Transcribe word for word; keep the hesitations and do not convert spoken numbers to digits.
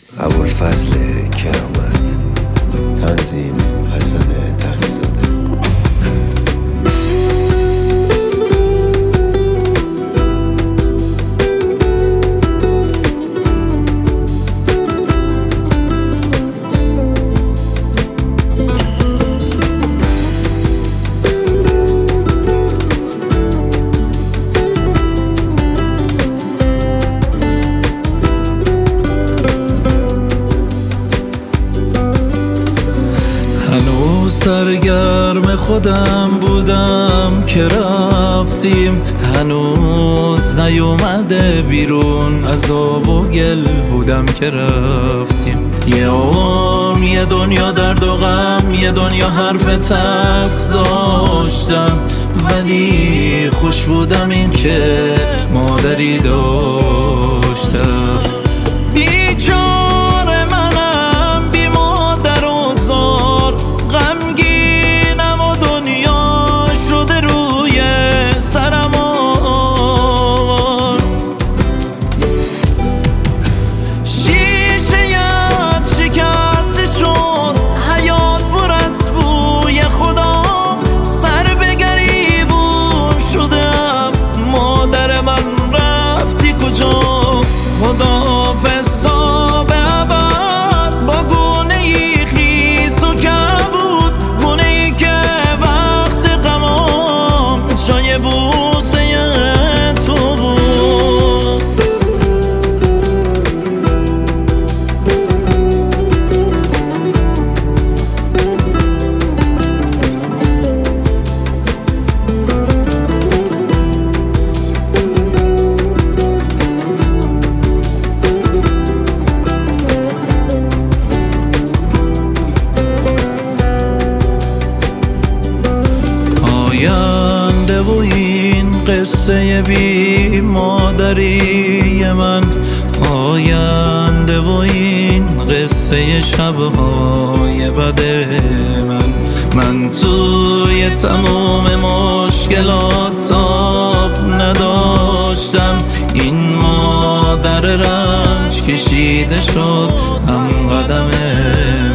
ابوالفضل کرامت، تنظیم حسن تقی‌زاده. هنوز سرگرم خودم بودم که رفتیم، هنوز نیومده بیرون از آب و گل بودم که رفتیم. یه عمر یه دنیا درد و غم، یه دنیا حرف تلخ داشتم، ولی خوش بودم این که مادری داشتم. آینده و این قصه بی مادری من، آینده و این قصه شبهای بد من. من توی تمام مشکلات تاب نداشتم، این مادر رنج کشیده شد هم قدم